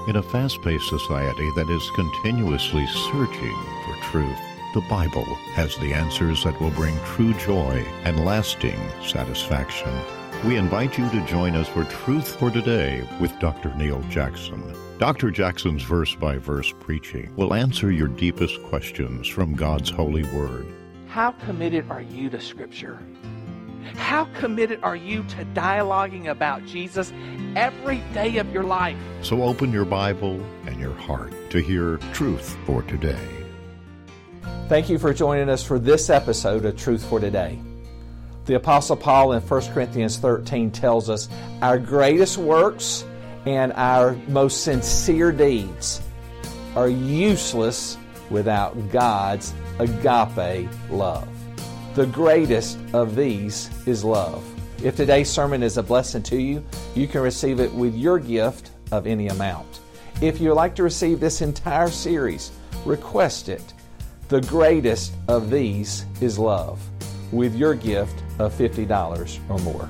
In a fast-paced society that is continuously searching for truth, the Bible has the answers that will bring true joy and lasting satisfaction. We invite you to join us for Truth for Today with Dr. Neil Jackson. Dr. Jackson's verse-by-verse preaching will answer your deepest questions from God's holy word. How committed are you to Scripture? How committed are you to dialoguing about Jesus every day of your life? So open your Bible and your heart to hear Truth for Today. Thank you for joining us for this episode of Truth for Today. The Apostle Paul in 1 Corinthians 13 tells us our greatest works and our most sincere deeds are useless without God's agape love. The greatest of these is love. If today's sermon is a blessing to you, you can receive it with your gift of any amount. If you'd like to receive this entire series, request it. The greatest of these is love, with your gift of $50 or more.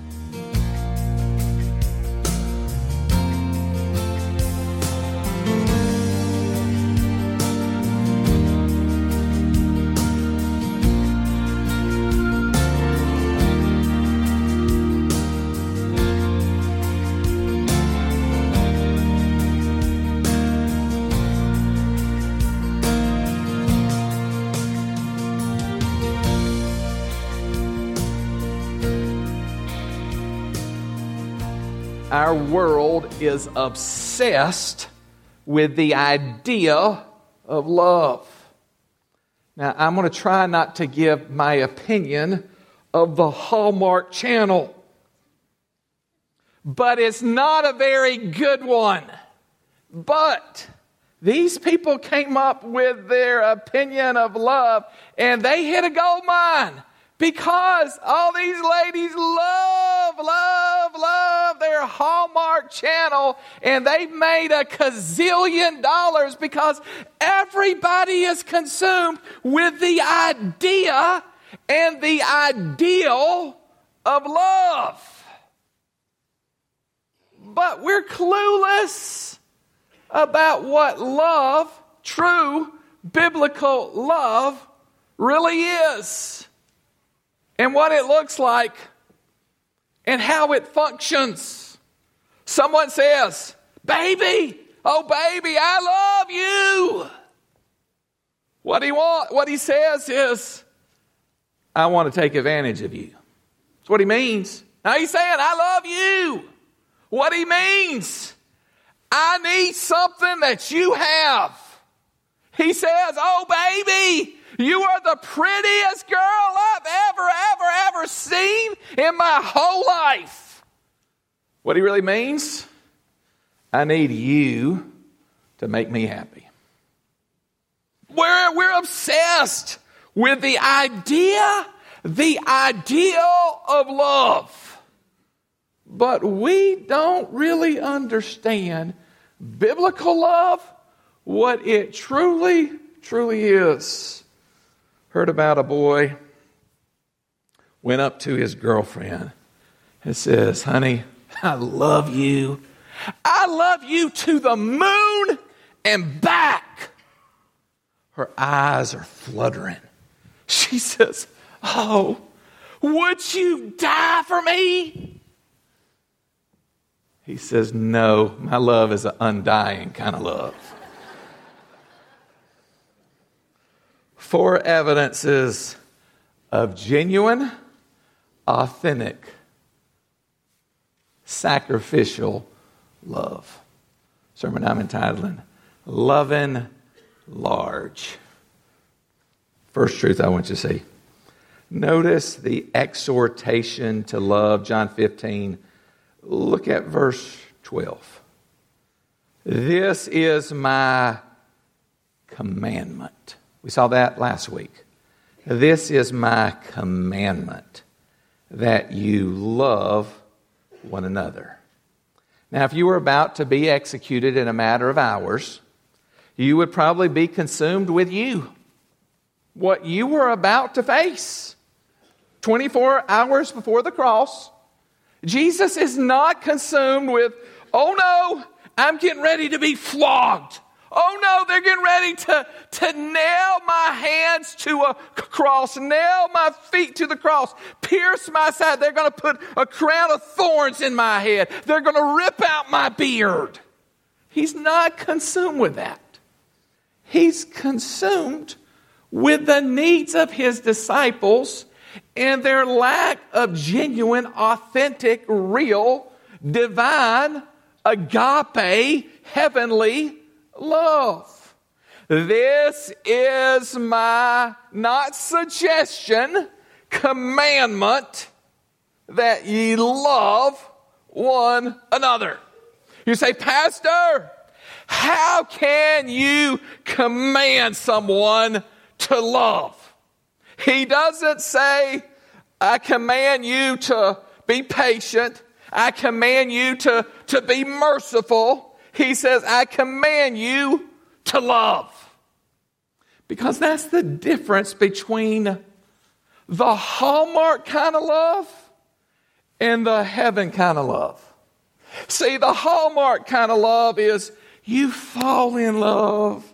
Our world is obsessed with the idea of love. Now, I'm going to try not to give my opinion of the Hallmark Channel, but it's not a very good one. But these people came up with their opinion of love, and they hit a gold mine. Because all these ladies love their Hallmark Channel, and they've made a gazillion dollars because everybody is consumed with the idea and the ideal of love. But we're clueless about what love, true biblical love, really is. And what it looks like, and how it functions. Someone says, baby, oh baby, I love you. What he says is, I want to take advantage of you. That's what he means. Now he's saying, I love you. What he means, I need something that you have. He says, oh baby, you are the prettiest girl I've ever seen in my whole life. What he really means, I need you to make me happy. We're obsessed with the ideal of love. But we don't really understand biblical love, what it truly is. Heard about a boy went up to his girlfriend and says, honey, I love you. I love you to the moon and back. Her eyes are fluttering. She says, oh, would you die for me? He says, no, my love is an undying kind of love. 4 evidences of genuine, authentic, sacrificial love. Sermon I'm entitling, Loving Large. First truth I want you to see. Notice the exhortation to love, John 15. Look at verse 12. This is my commandment. We saw that last week. This is my commandment, that you love one another. Now, if you were about to be executed in a matter of hours, you would probably be consumed with you. What you were about to face. 24 hours before the cross, Jesus is not consumed with, oh no, I'm getting ready to be flogged. Oh no, they're getting ready to nail my hands to a cross, nail my feet to the cross, pierce my side. They're going to put a crown of thorns in my head. They're going to rip out my beard. He's not consumed with that. He's consumed with the needs of his disciples and their lack of genuine, authentic, real, divine, agape, heavenly love. This is my, not suggestion, commandment, that ye love one another. You say, Pastor, how can you command someone to love? He doesn't say, I command you to be patient. I command you to be merciful. He says, I command you to love. Because that's the difference between the Hallmark kind of love and the heaven kind of love. See, the Hallmark kind of love is you fall in love.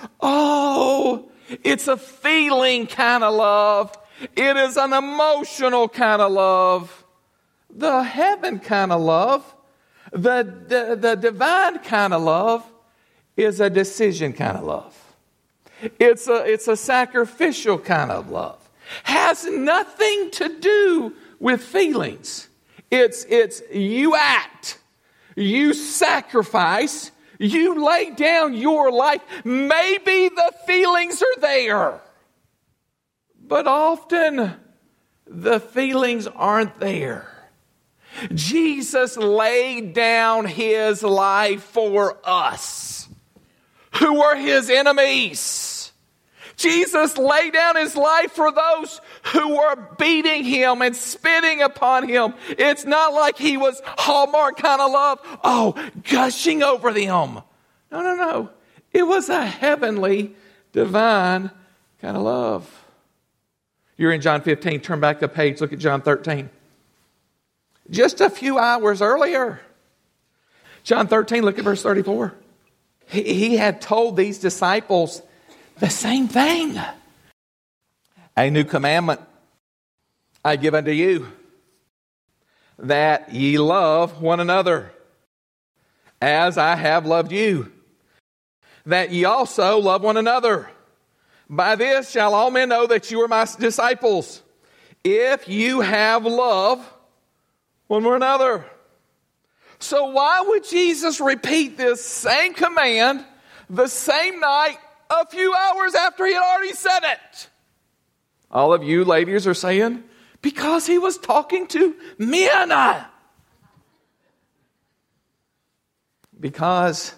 Oh, it's a feeling kind of love. It is an emotional kind of love. The heaven kind of love, the divine kind of love, is a decision kind of love. It's a sacrificial kind of love. Has nothing to do with feelings. It's you act, you sacrifice, you lay down your life. Maybe the feelings are there, but often the feelings aren't there. Jesus laid down his life for us, who were his enemies. Jesus laid down his life for those who were beating him and spitting upon him. It's not like he was Hallmark kind of love, gushing over them. No. It was a heavenly, divine kind of love. You're in John 15. Turn back the page. Look at John 13. Just a few hours earlier, John 13, look at verse 34. He had told these disciples the same thing. A new commandment I give unto you, that ye love one another, as I have loved you, that ye also love one another. By this shall all men know that you are my disciples, if you have love one for another. So why would Jesus repeat this same command the same night a few hours after he had already said it? All of you ladies are saying, because he was talking to men. Because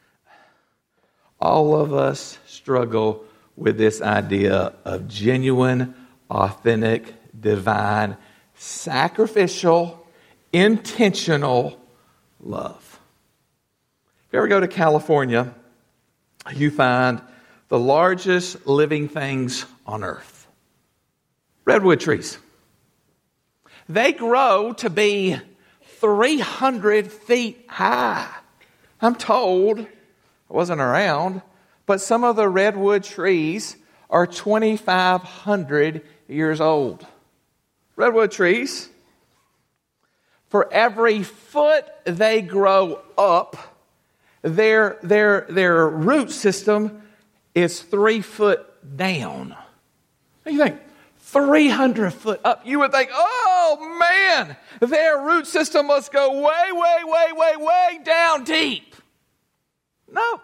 all of us struggle with this idea of genuine, authentic, divine, sacrificial, intentional love. If you ever go to California, you find the largest living things on earth. Redwood trees. They grow to be 300 feet high. I'm told, I wasn't around, but some of the redwood trees are 2,500 years old. Redwood trees, for every foot they grow up, their root system is 3 foot down. What do you think? 300 foot up. You would think, oh man, their root system must go way down deep. No,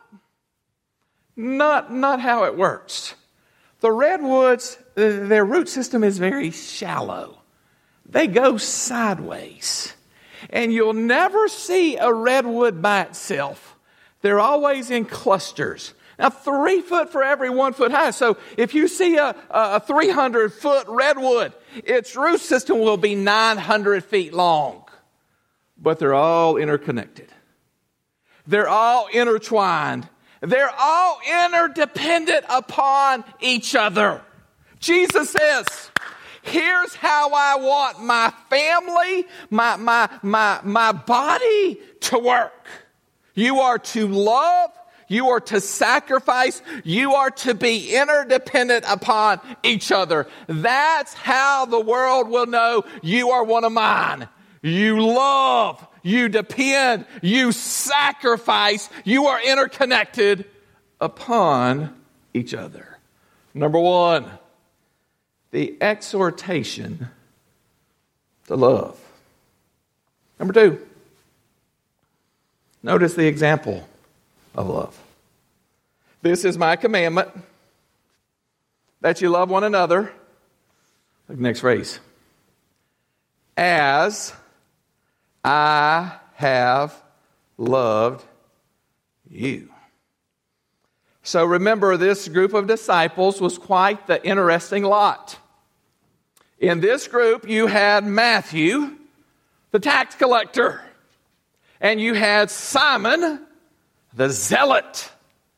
not how it works. The redwoods, their root system is very shallow. They go sideways. And you'll never see a redwood by itself. They're always in clusters. Now, 3 foot for every 1 foot high. So if you see a 300-foot redwood, its root system will be 900 feet long. But they're all interconnected. They're all intertwined. They're all interdependent upon each other. Jesus says, here's how I want my family, my body to work. You are to love. You are to sacrifice. You are to be interdependent upon each other. That's how the world will know you are one of mine. You love. You depend. You sacrifice. You are interconnected upon each other. Number one, the exhortation to love. Number two, notice the example of love. This is my commandment, that you love one another. Look, next phrase. As I have loved you. So remember, this group of disciples was quite the interesting lot. In this group, you had Matthew, the tax collector, and you had Simon, the zealot.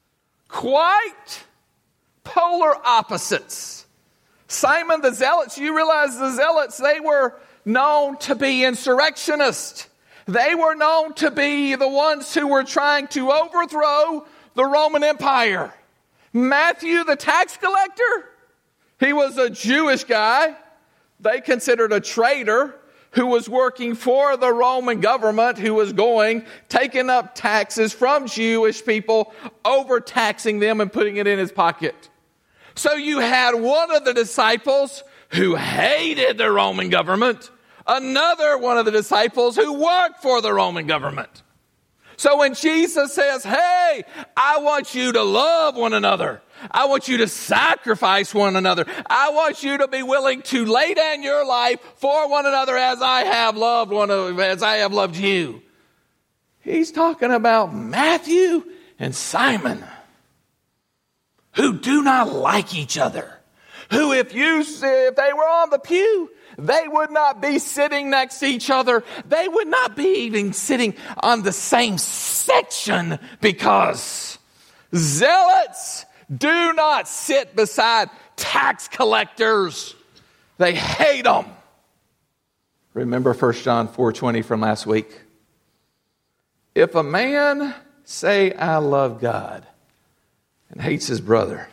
Quite polar opposites. Simon the zealots, you realize the zealots, they were known to be insurrectionists. They were known to be the ones who were trying to overthrow the Roman Empire. Matthew, the tax collector, he was a Jewish guy. They considered a traitor who was working for the Roman government, who was taking up taxes from Jewish people, overtaxing them and putting it in his pocket. So you had one of the disciples who hated the Roman government, another one of the disciples who worked for the Roman government. So when Jesus says, hey, I want you to love one another. I want you to sacrifice one another. I want you to be willing to lay down your life for one another as I have loved you. He's talking about Matthew and Simon, who do not like each other. Who, if they were on the pew, they would not be sitting next to each other. They would not be even sitting on the same section, because zealots do not sit beside tax collectors. They hate them. Remember 1 John 4:20 from last week? If a man say, I love God, and hates his brother,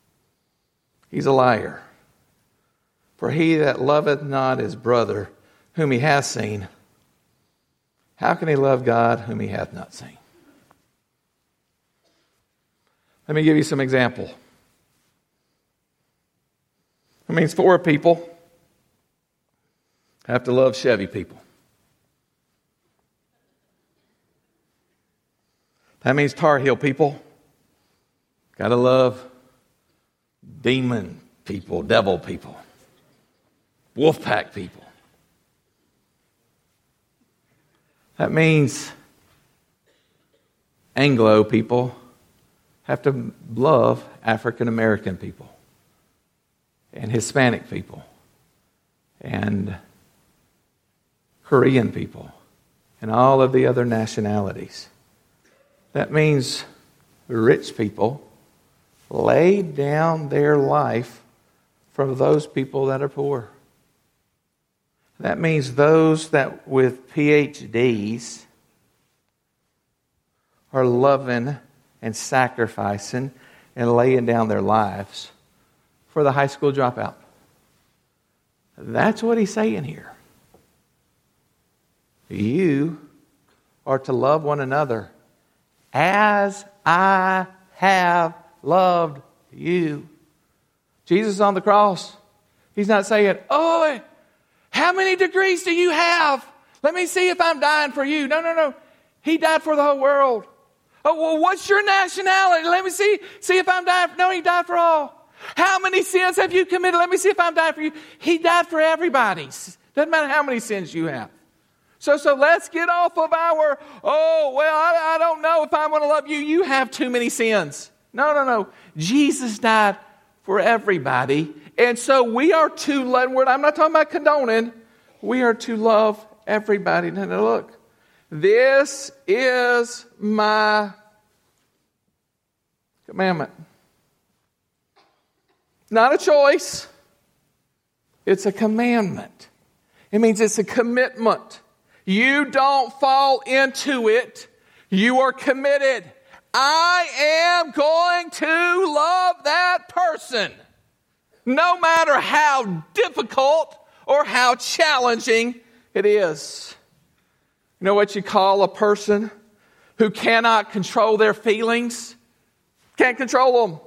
he's a liar. For he that loveth not his brother, whom he hath seen, how can he love God whom he hath not seen? Let me give you some example. That means Ford people have to love Chevy people. That means Tar Heel people got to love demon people, devil people, Wolfpack people. That means Anglo people have to love African American people and Hispanic people and Korean people and all of the other nationalities. That means rich people lay down their life for those people that are poor. That means those that with PhDs are loving and sacrificing and laying down their lives for the high school dropout. That's what he's saying here. You are to love one another as I have loved you. Jesus on the cross, he's not saying, oh, how many degrees do you have? Let me see if I'm dying for you. No. He died for the whole world. Oh, well, what's your nationality? Let me see if I'm dying. No, he died for all. How many sins have you committed? Let me see if I'm dying for you. He died for everybody. Doesn't matter how many sins you have. So let's get off of I don't know if I'm going to love you. You have too many sins. No. Jesus died for everybody. And so we are to, I'm not talking about condoning, we are to love everybody. Now look, this is my commandment. Not a choice. It's a commandment. It means it's a commitment. You don't fall into it You are committed. I am going to love that person, no matter how difficult or how challenging it is. You know what you call a person who cannot control their feelings? Can't control them.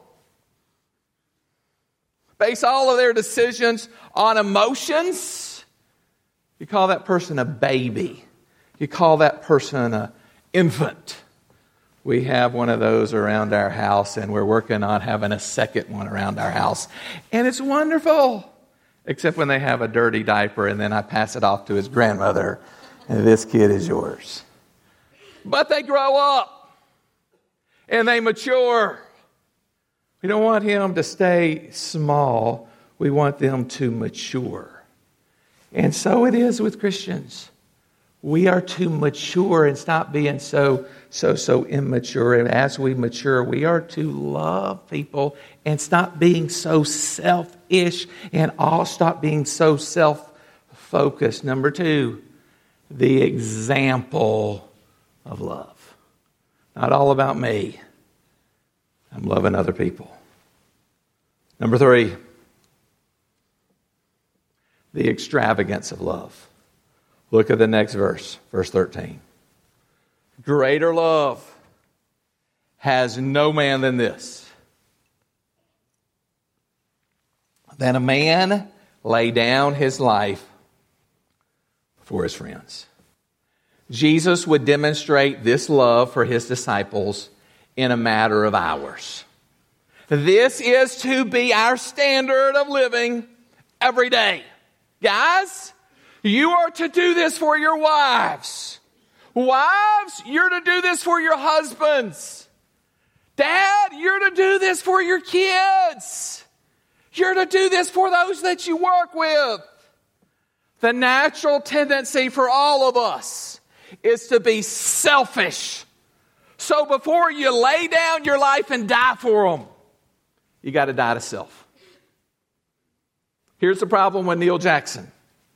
Base all of their decisions on emotions. You call that person a baby. You call that person an infant. We have one of those around our house, and we're working on having a second one around our house. And it's wonderful. Except when they have a dirty diaper, and then I pass it off to his grandmother, and this kid is yours. But they grow up, and they mature. We don't want him to stay small. We want them to mature. And so it is with Christians. We are to mature and stop being so immature. And as we mature, we are to love people and stop being so selfish and all stop being so self-focused. Number 2, the example of love. Not all about me. I'm loving other people. Number 3, the extravagance of love. Look at the next verse, verse 13. Greater love has no man than this, than a man lay down his life for his friends. Jesus would demonstrate this love for his disciples in a matter of hours. This is to be our standard of living every day. Guys, you are to do this for your wives. Wives, you're to do this for your husbands. Dad, you're to do this for your kids. You're to do this for those that you work with. The natural tendency for all of us is to be selfish. So before you lay down your life and die for them, you got to die to self. Here's the problem with Neil Jackson.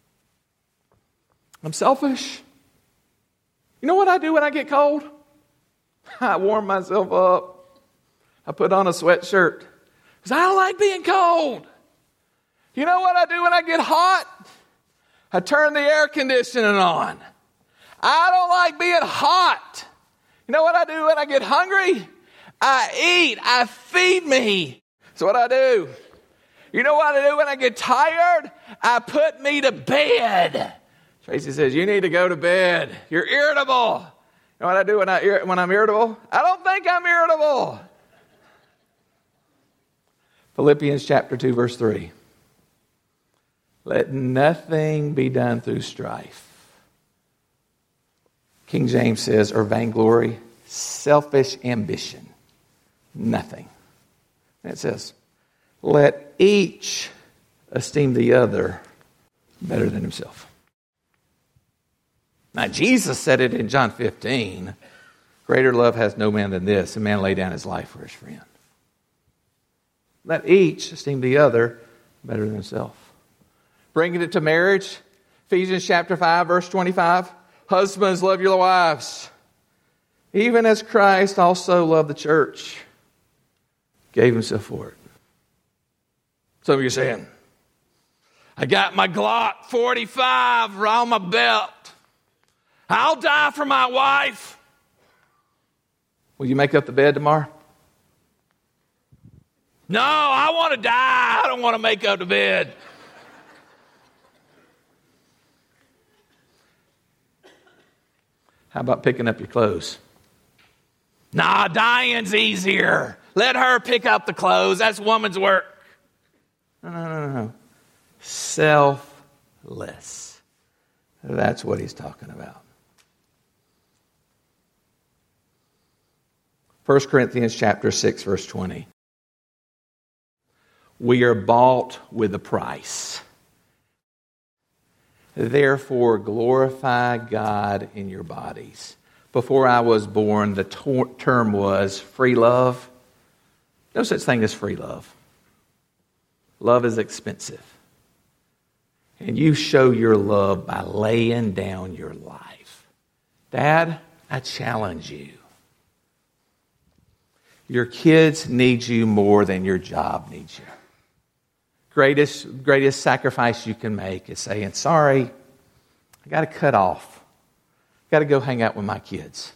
I'm selfish. You know what I do when I get cold? I warm myself up. I put on a sweatshirt because I don't like being cold. You know what I do when I get hot? I turn the air conditioning on. I don't like being hot. You know what I do when I get hungry? I eat. I feed me. That's what I do. You know what I do when I get tired? I put me to bed. Tracy says, you need to go to bed. You're irritable. You know what I do when I'm irritable? I don't think I'm irritable. Philippians chapter 2, verse 3. Let nothing be done through strife. King James says, or vainglory, selfish ambition. Nothing. And it says, let each esteem the other better than himself. Now, Jesus said it in John 15. Greater love has no man than this, a man lay down his life for his friend. Let each esteem the other better than himself. Bringing it to marriage, Ephesians chapter 5, verse 25. Husbands, love your wives, even as Christ also loved the church, gave himself for it. Some of you are saying, I got my Glock 45 around my belt. I'll die for my wife. Will you make up the bed tomorrow? No, I want to die. I don't want to make up the bed. How about picking up your clothes? Nah, dying's easier. Let her pick up the clothes. That's woman's work. No. Selfless. That's what he's talking about. 1 Corinthians chapter 6, verse 20. We are bought with a price. Therefore, glorify God in your bodies. Before I was born, the term was free love. No such thing as free love. Love is expensive. And you show your love by laying down your life. Dad, I challenge you. Your kids need you more than your job needs you. Greatest sacrifice you can make is saying, sorry, I got to cut off. Got to go hang out with my kids.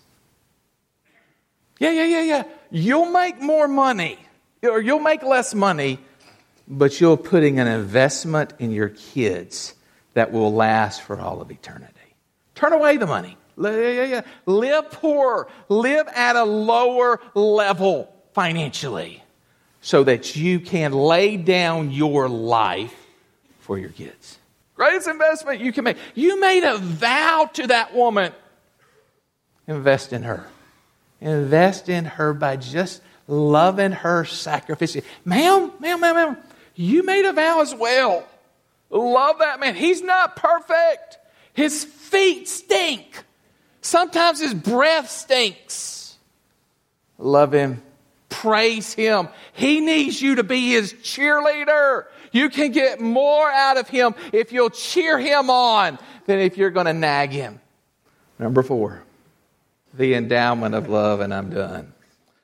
Yeah. You'll make more money, or you'll make less money, but you're putting an investment in your kids that will last for all of eternity. Turn away the money. Live poor. Live at a lower level financially so that you can lay down your life for your kids. Greatest investment you can make. You made a vow to that woman. Invest in her. Invest in her by just loving her sacrificially. Ma'am, you made a vow as well. Love that man. He's not perfect. His feet stink. Sometimes his breath stinks. Love him. Praise him. He needs you to be his cheerleader. You can get more out of him if you'll cheer him on than if you're going to nag him. Number 4, the endowment of love, and I'm done.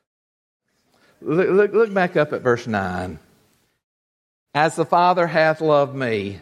Look back up at verse 9. As the Father hath loved me,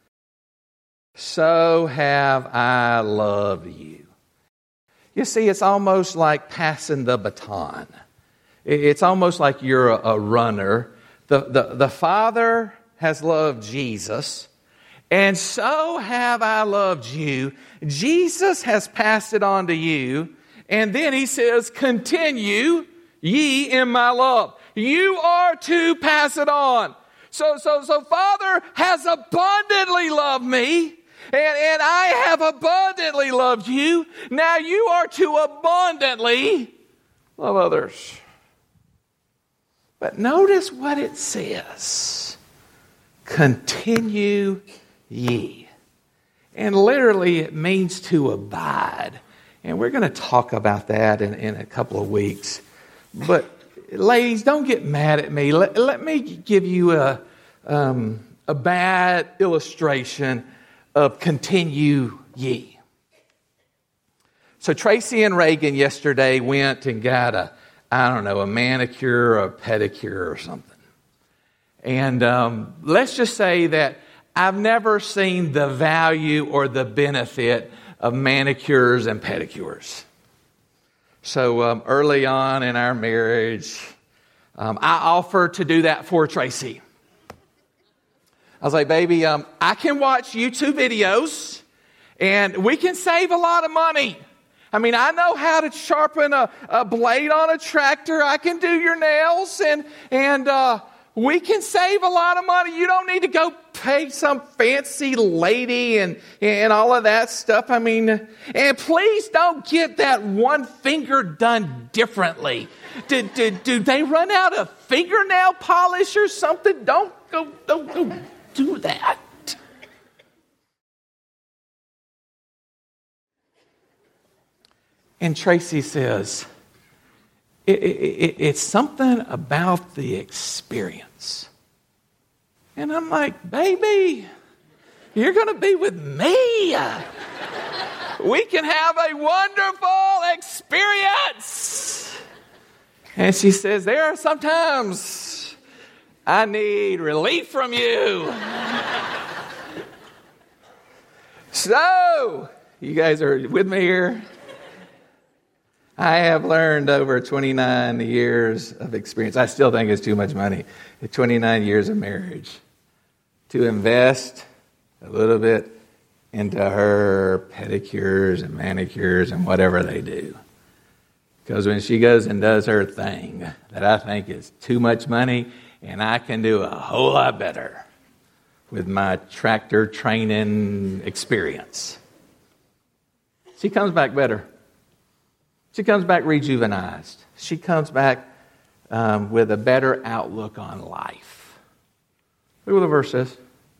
so have I loved you. You see, it's almost like passing the baton. It's almost like you're a runner. The Father has loved Jesus, and so have I loved you. Jesus has passed it on to you, and then he says, continue ye in my love. You are to pass it on. So Father has abundantly loved me, and I have abundantly loved you. Now you are to abundantly love others. But notice what it says. Continue ye. And literally it means to abide. And we're going to talk about that in a couple of weeks. But ladies, don't get mad at me. Let me give you a bad illustration of continue ye. So Tracy and Reagan yesterday went and got a manicure or a pedicure or something. And let's just say that I've never seen the value or the benefit of manicures and pedicures. So early on in our marriage, I offered to do that for Tracy. I was like, baby, I can watch YouTube videos and we can save a lot of money. I mean, I know how to sharpen a blade on a tractor. I can do your nails and we can save a lot of money. You don't need to go pay some fancy lady and all of that stuff. I mean, and please don't get that one finger done differently. Do they run out of fingernail polish or something? Don't go do that. And Tracy says, it's something about the experience. And I'm like, baby, you're going to be with me. We can have a wonderful experience. And she says, there are some times I need relief from you. So, you guys are with me here? I have learned over 29 years of experience. I still think it's too much money. 29 years of marriage. To invest a little bit into her pedicures and manicures and whatever they do. Because when she goes and does her thing that I think is too much money, and I can do a whole lot better with my tractor training experience. She comes back better. She comes back rejuvenized. She comes back with a better outlook on life. Look what the verse says.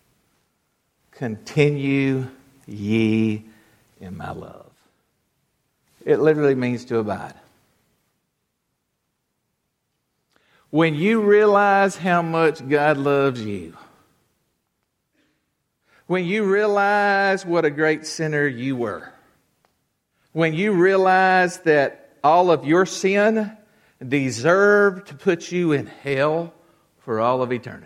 Continue ye in my love. It literally means to abide. When you realize how much God loves you, when you realize what a great sinner you were, when you realize that all of your sin deserved to put you in hell for all of eternity.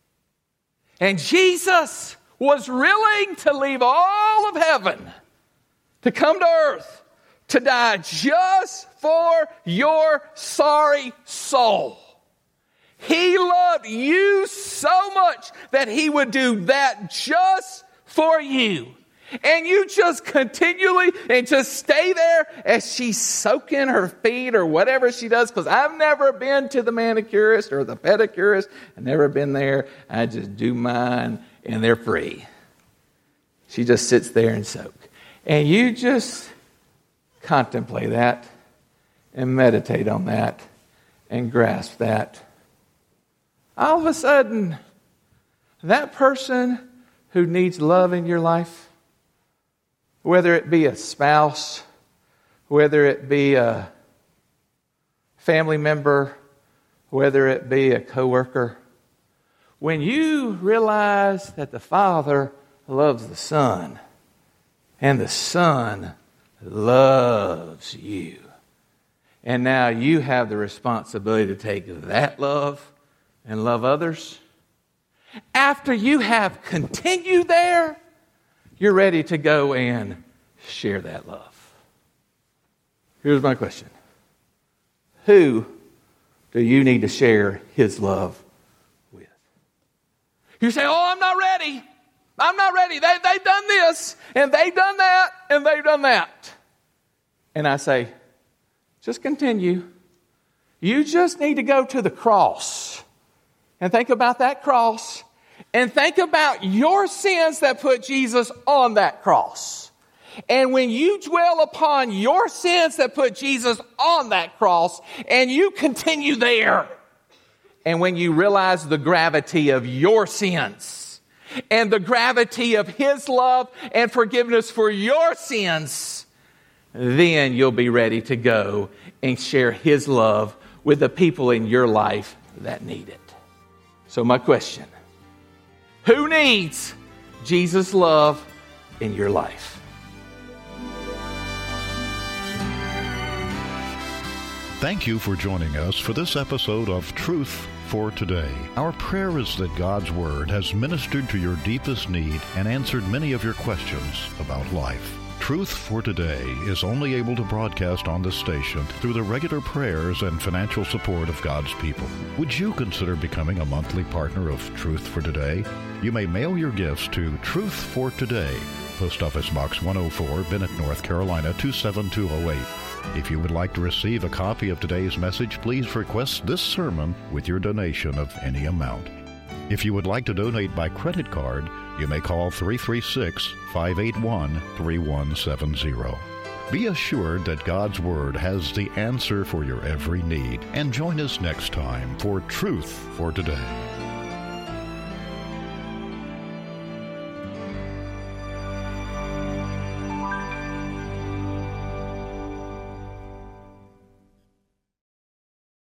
And Jesus was willing to leave all of heaven to come to earth to die just for your sorry soul. He loved you so much that He would do that just for you. And you just continually and just stay there as she's soaking her feet or whatever she does. Because I've never been to the manicurist or the pedicurist. I've never been there. I just do mine and they're free. She just sits there and soak. And you just contemplate that and meditate on that and grasp that. All of a sudden, that person who needs love in your life, whether it be a spouse, whether it be a family member, whether it be a coworker, when you realize that the Father loves the Son and the Son loves you, and now you have the responsibility to take that love and love others, after you have continued there, you're ready to go and share that love. Here's my question. Who do you need to share His love with? You say, oh, I'm not ready. I'm not ready. They've done this, and they've done that, and they've done that. And I say, just continue. You just need to go to the cross and think about that cross. And think about your sins that put Jesus on that cross. And when you dwell upon your sins that put Jesus on that cross, and you continue there, and when you realize the gravity of your sins, and the gravity of His love and forgiveness for your sins, then you'll be ready to go and share His love with the people in your life that need it. So my question, who needs Jesus' love in your life? Thank you for joining us for this episode of Truth for Today. Our prayer is that God's Word has ministered to your deepest need and answered many of your questions about life. Truth for Today is only able to broadcast on this station through the regular prayers and financial support of God's people. Would you consider becoming a monthly partner of Truth for Today? You may mail your gifts to Truth for Today, Post Office Box 104, Bennett, North Carolina 27208. If you would like to receive a copy of today's message, please request this sermon with your donation of any amount. If you would like to donate by credit card, you may call 336-581-3170. Be assured that God's Word has the answer for your every need. And join us next time for Truth for Today.